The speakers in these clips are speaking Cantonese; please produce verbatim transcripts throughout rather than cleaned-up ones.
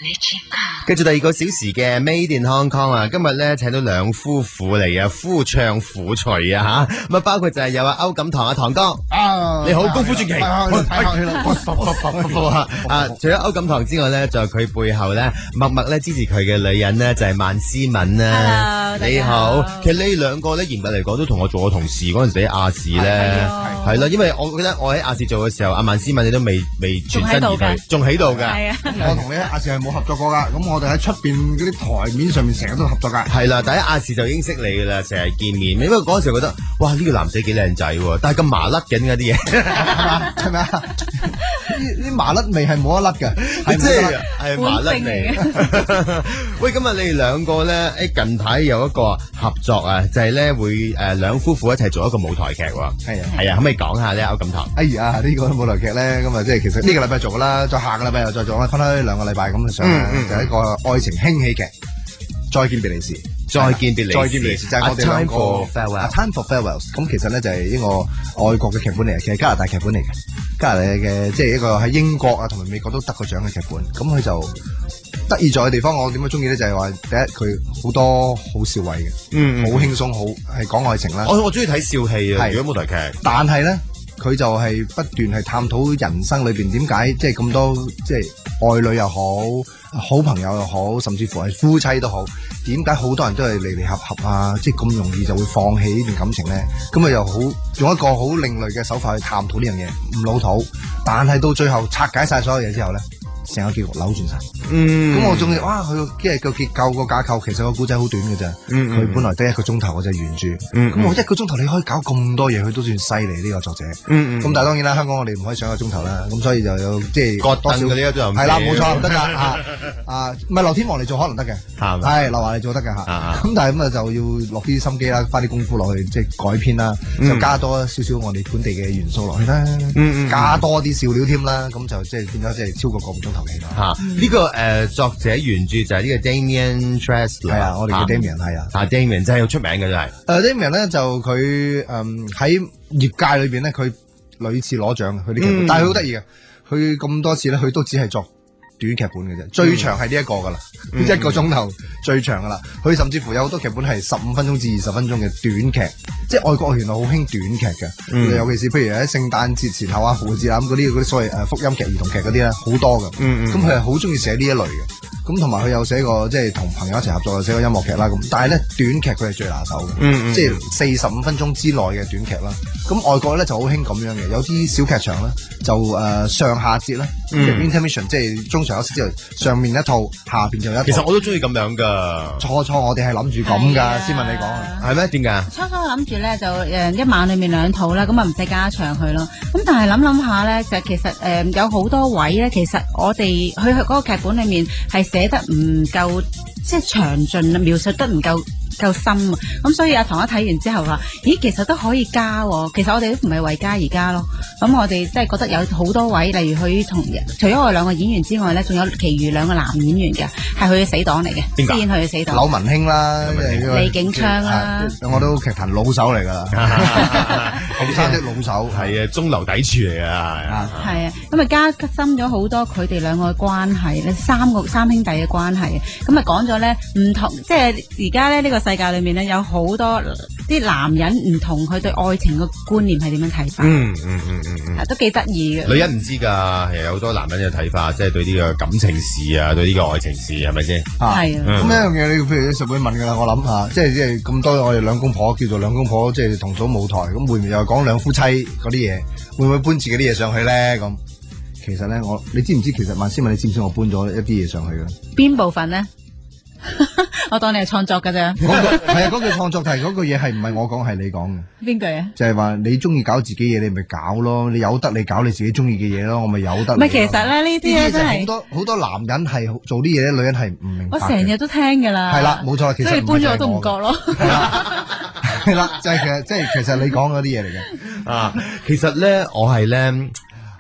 跟住第二個小時嘅 Made in Hong Kong 啊，今日咧請到兩夫婦嚟啊，夫唱婦隨啊吓，咁啊包括就係有阿歐錦棠啊棠哥， 啊你好，功夫傳奇， 太客氣啦， 啊，除咗歐錦棠之外咧，仲有佢背後咧默默咧支持佢嘅女人咧就係萬思敏啦。你好，其實你兩個咧嚴格嚟講都同我做過同事，嗰陣時喺亞視咧係啦，因為我記得我喺亞視做嘅時候，阿萬思敏你都未未全身而退，仲喺度㗎。 係啊，我同你喺亞視係冇合作過㗎，咁我哋喺出邊嗰啲台面上面成日都合作㗎。 係啦，但喺亞視就已經識你㗎啦，成日見面。因為嗰陣時覺得，哇呢個男仔幾靚仔喎，但係咁麻甩嘅啲嘢， 係咪啊？啲麻甩味係冇得甩嘅，係即係係麻甩味。喂，今日你哋兩個咧，誒近排有一個合作啊，就係咧會誒兩夫婦一齊做一個舞台劇喎。係啊，係啊，可唔可以講下咧？歐錦棠。 哎呀，呢個舞台劇咧，咁啊即係其實呢個禮拜做㗎啦，再下個禮拜又再做啦，分開兩個禮拜咁上啦，就係一個愛情輕喜劇。再見別離時， 再見別離時， 再見別離時就係我哋兩個。A Time for Farewells。咁其實咧就係一個外國嘅劇本嚟嘅，其實加拿大劇本嚟嘅，加拿大嘅即係一個喺英國啊同埋美國都得過獎嘅劇本。咁佢就得意在嘅地方，我點解中意咧？就係話第一佢好多好笑位嘅，嗯，好輕鬆，好係講愛情啦。 我我中意睇笑戲啊，如果舞台劇。 但係咧，佢就係不斷係探討人生裏邊點解即係咁多即係愛侶又好，好朋友又好，甚至乎係夫妻都好，點解好多人都係離離合合啊？即係咁容易就會放棄呢段感情咧？咁啊又好用一個好另類嘅手法去探討呢樣嘢，唔老土，但係到最後拆解晒所有嘢之後咧，成個結局扭轉晒。嗯，咁我仲哇佢即係個結構個架構，其實個古仔好短嘅咋。嗯，佢本來得一個鐘頭嘅啫原著。嗯，咁我一個鐘頭你可以搞咁多嘢，佢都算犀利呢個作者。嗯嗯，咁但係當然啦，香港我哋唔可以上一個鐘頭啦，咁所以就有即係割凳嘅呢個都有。 係啦，冇錯，唔得噶啊啊，唔係劉天王嚟做可能得嘅，係劉華嚟做得嘅吓。咁但係咁啊就要落啲心機啦，花啲功夫落去，即係改編啦，就加多少少我哋本地嘅元素落去啦。嗯嗯，加多啲笑料添啦，咁就即係變咗即係超過個半鐘頭戲咯。 吓，呢個誒作者原著就係呢個 Damien Chazelle 係啊，我哋叫 Damien 係啊， 啊 Damien 真係好出名嘅真係。 誒 Damien 咧就佢誒喺業界裏邊咧，佢屢次攞獎佢啲劇本，但係佢好得意嘅，佢咁多次咧，佢都只係作短劇本嘅啫，最長係呢一個噶啦，一個鐘頭最長噶啦。佢甚至乎有好多劇本係十五分鐘至二十分鐘嘅短劇，即係外國原來好興短劇嘅，尤其是譬如喺聖誕節前後啊、復活節啊咁嗰啲嗰啲所謂誒福音劇、兒童劇嗰啲咧，好多嘅。咁佢係好中意寫呢一類嘅。咁同埋佢有寫過即係同朋友一齊合作，寫過音樂劇啦。咁但係咧短劇佢係最拿手嘅，嗯嗯、即係四十五分鐘之內嘅短劇啦。咁外國咧就好興咁樣嘅，有啲小劇場咧就誒、呃、上下節咧、嗯、intermission 即係中場休息之後，上面一套，下邊就一套。 其實我都中意咁樣噶。 初初我哋係諗住咁噶，先問你講啊，係咩？點解？ 初初諗住咧就誒一晚裏面兩套啦，咁啊唔使加長佢咯。咁但係諗諗下咧，就其實誒、呃、有好多位咧，其實我哋佢嗰個劇本裏面係寫得唔夠，即係詳盡，描述得唔夠夠深啊！咁所以阿棠一睇完之後話：咦，其實都可以加喎。其實我哋都唔係為加而加咯。咁我哋即係覺得有好多位，例如佢同除咗我哋兩個演員之外咧，仲有其餘兩個男演員嘅，係佢嘅死黨嚟嘅。邊個？飾演佢嘅死黨。 柳文興啦， 李景昌啦， 我都劇壇老手嚟㗎啦，後生的老手， 係啊，中流砥柱嚟㗎，係啊。 係啊，咁啊加深咗好多佢哋兩個嘅關係咧，三個三兄弟嘅關係。咁啊講咗咧唔同，即係而家咧呢個世界裏面咧有好多啲男人唔同佢對愛情嘅觀念係點樣睇法？ 嗯嗯嗯嗯嗯， 都幾得意嘅。 女人唔知㗎，係有好多男人嘅睇法，即係對呢個感情事啊，對呢個愛情事係咪先？ 係啊。 咁一樣嘢，你譬如你實會問㗎啦，我諗下，即係即係咁多我哋兩公婆叫做兩公婆，即係同組舞台，咁會唔會又講兩夫妻嗰啲嘢？會唔會搬自己啲嘢上去咧？咁其實咧，我你知唔知？其實萬思敏，你知唔知我搬咗一啲嘢上去嘅？ 邊部分咧？我當你係創作㗎咋？ 係啊，嗰句創作題嗰句嘢係唔係我講，係你講嘅。 邊句啊？ 就係話你中意搞自己嘢，你咪搞咯。你由得你搞你自己中意嘅嘢咯，我咪由得你。 唔係，其實咧呢啲咧真係好多好多男人係做啲嘢咧，女人係唔明白。 我成日都聽㗎啦。 係啦，冇錯。其實所以搬咗我都唔覺咯。 係啦，就係其實即係其實你講嗰啲嘢嚟嘅。 啊，其實咧我係咧。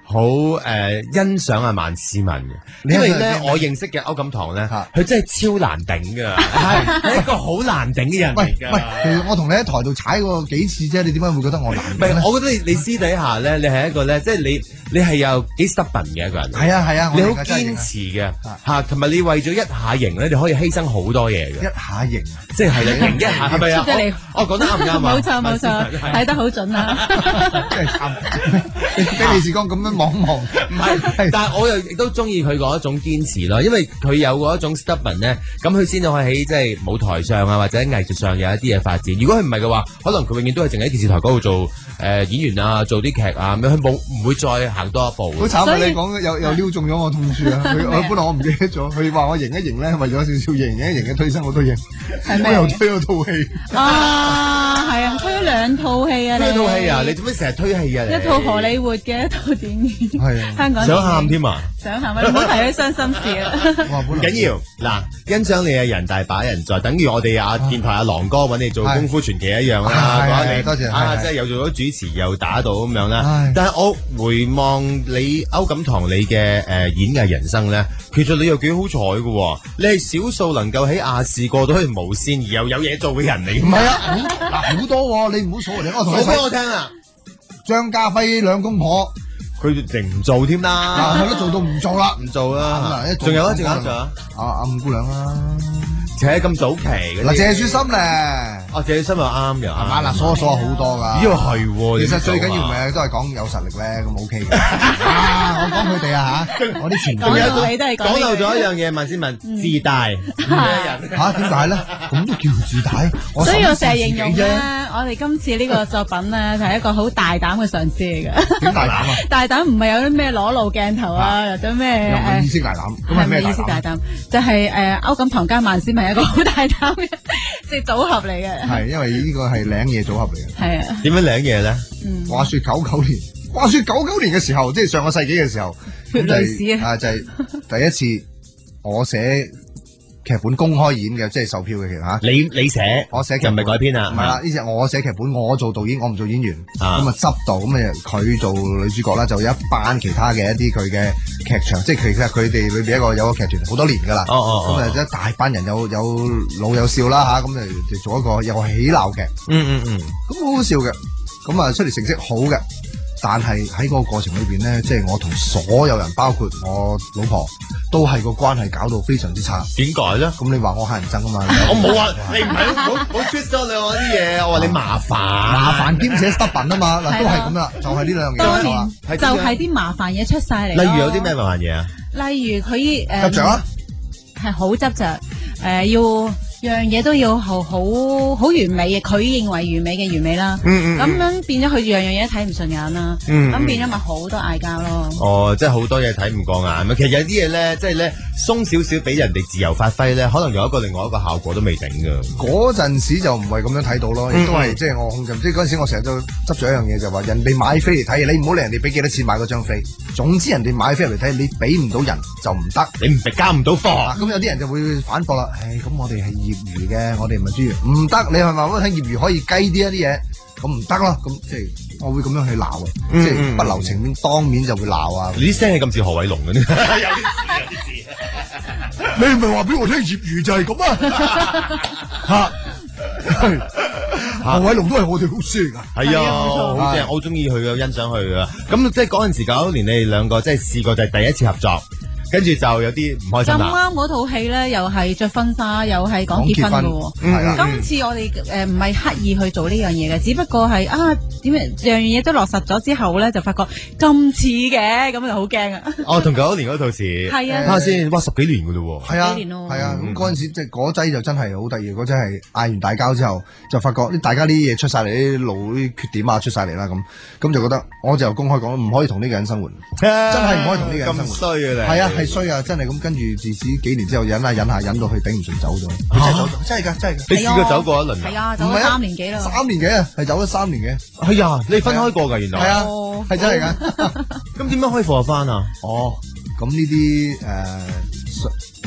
好誒欣賞阿萬斯文嘅，因為咧我認識嘅歐錦棠咧，佢真係超難頂噶，係係一個好難頂嘅人嚟㗎。 喂，其實我同你喺台度踩過幾次啫，你點解會覺得我難頂咧？ 唔係，我覺得你你私底下咧，你係一個咧，即係你你係有幾 stubborn 嘅一個人。 係啊係啊， 你好堅持嘅嚇，同埋你為咗一下型咧，你可以犧牲好多嘢嘅。 一下型， 即係係你型一下，係咪啊？我我講得啱唔啱啊？ 冇錯冇錯，睇得好準啊！ 真係慘，俾李志剛咁樣望望。 唔係，但係我又亦都中意佢嗰一種堅持咯，因為佢有嗰一種 stubborn 咧，咁佢先至可以喺即係舞台上啊或者藝術上有一啲嘢發展。如果佢唔係嘅話，可能佢永遠都係淨喺電視台嗰度做誒、呃、演員啊，做啲劇啊咁樣，佢冇唔會再行多一步。 好慘啊！你講又又撩中咗我痛處啊！佢我本來我唔記得咗，佢話我型一型咧，為咗少少型一型嘅推身我都型，我又推咗套戲啊，係啊，推咗兩套戲啊！ 推套戲啊！你做咩成日推戲啊？ 一套荷里活嘅，一套電影， 係啊， 香港想喊添啊！ 想喊咪唔好提啲傷心事啦。 唔緊要，嗱，欣賞你嘅人大把人在，等於我哋阿電台阿郎哥揾你做功夫傳奇一樣啦。 係多謝啊，即係又做咗主持又打到咁樣啦。但係我回望你歐錦棠你嘅誒演藝人生咧，其實你又幾好彩嘅，你係少數能夠喺亞視過到去無線而又有嘢做嘅人嚟。 唔係啊，嗱好多你唔好數嚟，我同你講俾我聽啊！ 張家輝兩公婆。 佢哋唔做添啦， 係咯，做到唔做啦， 唔做啦。仲有一仲有仲有阿阿五姑娘啦， 且咁早期嘅嗱，謝雪心咧， 哦，謝雪心又啱嘅， 啊嗱，數數好多噶， 呢個係喎， 其實最緊要咪都係講有實力咧，咁 OK 嘅。啊，我講佢哋啊嚇，我啲前輩啊， 講漏咗一樣嘢，萬思文自大嚇，點解咧？咁都叫自大？ 所以我成日形容咧，我哋今次呢個作品咧就係一個好大膽嘅嘗試嚟嘅。 點大膽啊？ 大膽唔係有啲咩裸露鏡頭啊，或者咩誒意思大膽？咁係咩意思大膽？就係誒歐錦棠加萬思文係一個好大膽嘅即係組合嚟嘅。 係因為呢個係領嘢組合嚟嘅。 係啊。 點樣領嘢咧？ 嗯。 話説九九年，話説九九年嘅時候，即係上個世紀嘅時候， 血淚史啊，就係第一次我寫劇本公開演嘅，即係售票嘅劇嚇。 你你寫， 我寫劇又唔係改編啊？ 唔係啦，呢隻我寫劇本，我做導演，我唔做演員。咁啊執導，咁啊佢做女主角啦，就有一班其他嘅一啲佢嘅劇場，即係其實佢哋裏邊一個有個劇團好多年㗎啦。 哦哦咁啊一大班人有有老有少啦嚇，咁啊就做一個有喜鬧劇。 嗯嗯嗯。 咁好好笑嘅，咁啊出嚟成績好嘅。但係喺嗰個過程裏邊咧，即係我同所有人，包括我老婆，都係個關係搞到非常之差。 點解咧？ 咁你話我乞人憎啊嘛？ 我冇話你唔係好好 twist 咗你我啲嘢，我話你麻煩， 麻煩兼且 stubborn 啊嘛，嗱都係咁啦，就係呢兩樣嘢。 當年就係啲麻煩嘢出晒嚟。 例如有啲咩麻煩嘢啊？ 例如佢誒執着啊， 係好執着，誒要。樣嘢都要好好好完美嘅，佢認為完美嘅完美啦。 嗯嗯。 咁樣變咗佢樣樣嘢睇唔順眼啦。嗯。咁變咗咪好多嗌交咯。 哦，即係好多嘢睇唔過眼。其實有啲嘢咧，即係咧鬆少少俾人哋自由發揮咧，可能有一個另外一個效果都未定㗎。 嗰陣時就唔係咁樣睇到咯，亦都係即係我控制。即係嗰陣時我成日都執咗一樣嘢，就話人哋買飛嚟睇，你唔好理人哋俾幾多錢買嗰張飛。總之人哋買飛嚟睇，你俾唔到人就唔得， 你唔交唔到貨。 咁有啲人就會反駁啦。誒，咁我哋係業餘嘅，我哋唔係專業，唔得。你係咪話睇業餘可以雞啲一啲嘢？咁唔得咯。咁即係我會咁樣去鬧嘅，即係不留情面，當面就會鬧啊。 你啲聲係咁似何偉龍嘅呢？有啲似，有啲似。 你唔係話俾我聽業餘就係咁啊？嚇！何偉龍都係我哋老師嚟㗎。 係啊，好正，我好中意佢嘅，欣賞佢嘅。咁即係嗰陣時九九年，你哋兩個即係試過就係第一次合作。跟住就有啲唔開心啦。咁啱嗰套戲咧，又係着婚紗，又係講結婚嘅喎。 嗯、 今次我哋誒唔係刻意去做呢樣嘢嘅，只不過係啊點樣樣嘢都落實咗之後咧，就發覺咁似嘅，咁就好驚啊！ 哦，同九九年嗰套時係啊， 睇下先，哇十幾年嘅咯喎， 係啊， 幾年咯， 係啊，咁嗰陣時即係嗰劑就真係好得意，嗰劑係嗌完大交之後，就發覺啲大家啲嘢出晒嚟，啲路啲缺點啊出晒嚟啦，咁咁就覺得我就公開講唔可以同呢個人生活，真係唔可以同呢個人生活， 咁衰嘅你， 係啊係衰啊，真係咁。跟住自此幾年之後忍下忍下忍到佢頂唔順走咗，佢真係走咗，真係㗎真係㗎。 你試過走過一輪？ 係啊，走咗三年幾啦。 三年幾啊，係走咗三年幾。 係啊，你分開過㗎原來。 係啊，係真係㗎。 咁點樣可以復合翻啊？ 哦，咁呢啲誒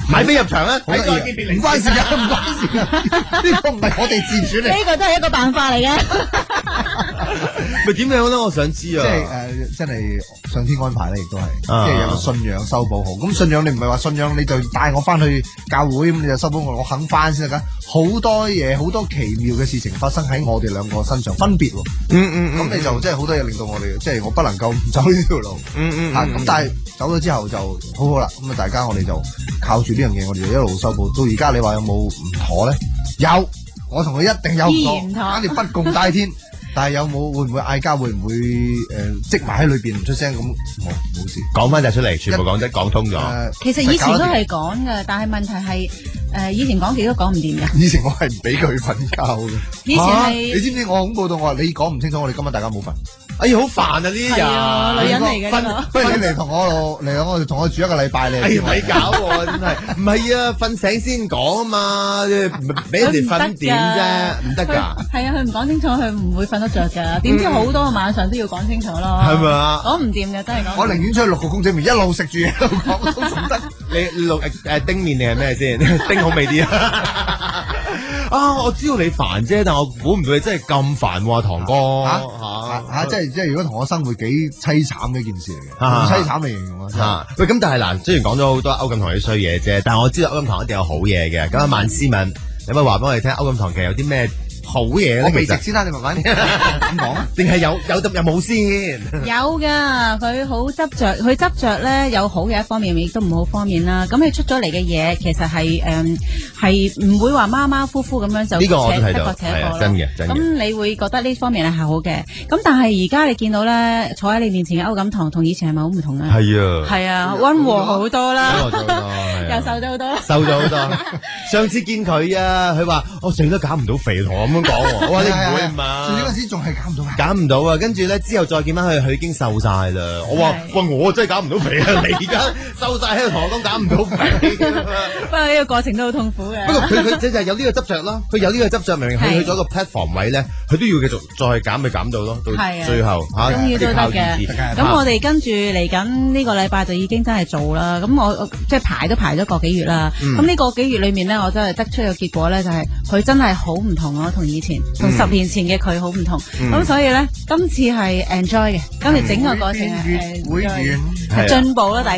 買飛入場啊！睇再見別離， 唔關事㗎，唔關事㗎，呢個唔係我哋自主嚟。 呢個都係一個辦法嚟嘅。 咪點樣咧？我想知啊！ 即係誒，真係上天安排咧，亦都係， 啊即係有個信仰修補好。咁信仰你唔係話信仰你就帶我翻去教會咁，你就修補我，我肯翻先得㗎。好多嘢，好多奇妙嘅事情發生喺我哋兩個身上，分別喎。 嗯嗯嗯， 咁你就即係好多嘢令到我哋，即係我不能夠唔走呢條路。 嗯嗯嚇咁，但係走咗之後就好好啦。咁啊，大家我哋就靠住呢樣嘢，我哋就一路修補。到而家你話有冇唔妥咧？有，我同佢一定有唔妥，簡直不共戴天。但係有冇會唔會嗌交？會唔會誒積埋喺裏邊唔出聲咁？冇冇事。 講翻就出嚟，全部講得講通咗。 其實以前都係講嘅，但係問題係誒以前講極都講唔掂嘅。 以前我係唔俾佢瞓覺嘅。 以前係你知唔知我恐怖到我話你講唔清楚，我哋今晚大家冇瞓。 哎呀，好煩啊！呢啲人， 女人嚟嘅， 不如你嚟同我嚟，我哋同我住一個禮拜你。 哎呀，咪搞喎，真係唔係啊！瞓醒先講啊嘛，俾人哋瞓點啫，唔得㗎。 係啊，佢唔講清楚，佢唔會瞓得着㗎。點知好多個晚上都要講清楚咯。 係咪啊？ 講唔掂嘅，真係講。 我寧願出去六個公仔麵，一路食住一路講都仲得。 你六誒丁麵定係咩先？丁好味啲啊！啊，我知道你煩啫，但我估唔到你真係咁煩喎，堂哥嚇嚇，即係即係如果同我生活幾凄慘嘅一件事嚟嘅，用凄慘嚟形容啊！ 嚇喂，咁但係嗱，雖然講咗好多歐錦棠啲衰嘢啫，但係我知道歐錦棠一定有好嘢嘅。咁啊，萬思敏，你可唔可以話俾我哋聽，歐錦棠其實有啲咩好嘢咧？ 我未食先啦，你慢慢點講啊？ 定係有有得有冇先？ 有噶，佢好執着，佢執着咧有好嘅一方面，亦都唔好方面啦。咁佢出咗嚟嘅嘢，其實係誒係唔會話馬馬虎虎咁樣就呢個我都睇到， 一個扯一個咯。 真嘅真嘅。 咁你會覺得呢方面係好嘅。咁但係而家你見到咧，坐喺你面前嘅歐錦棠同以前係咪好唔同咧？ 係啊， 係啊，溫和好多啦， 溫和咗好多， 又瘦咗好多， 瘦咗好多。上次見佢啊，佢話我成日都減唔到肥，同我咁樣講喎。我話你唔會嘛？ 上次嗰陣時仲係減唔到， 減唔到啊！跟住咧之後再見翻佢，佢已經瘦晒啦。我話喂，我真係減唔到肥啊！你而家瘦晒喺度同我講減唔到肥。 不過呢個過程都好痛苦嘅。 不過佢佢就係有呢個執着啦，佢有呢個執着，明明佢去咗個 platform 位咧，佢都要繼續再減，咪減到咯，到最後嚇， 終於都得嘅。咁我哋跟住嚟緊呢個禮拜就已經真係做啦。咁我即係排都排咗個幾月啦。咁呢個幾月裏面咧，我真係得出個結果咧，就係佢真係好唔同咯，同以前，同十年前嘅佢好唔同。咁所以咧，今次係 enjoy 嘅，今次整個過程係會員係進步啦，大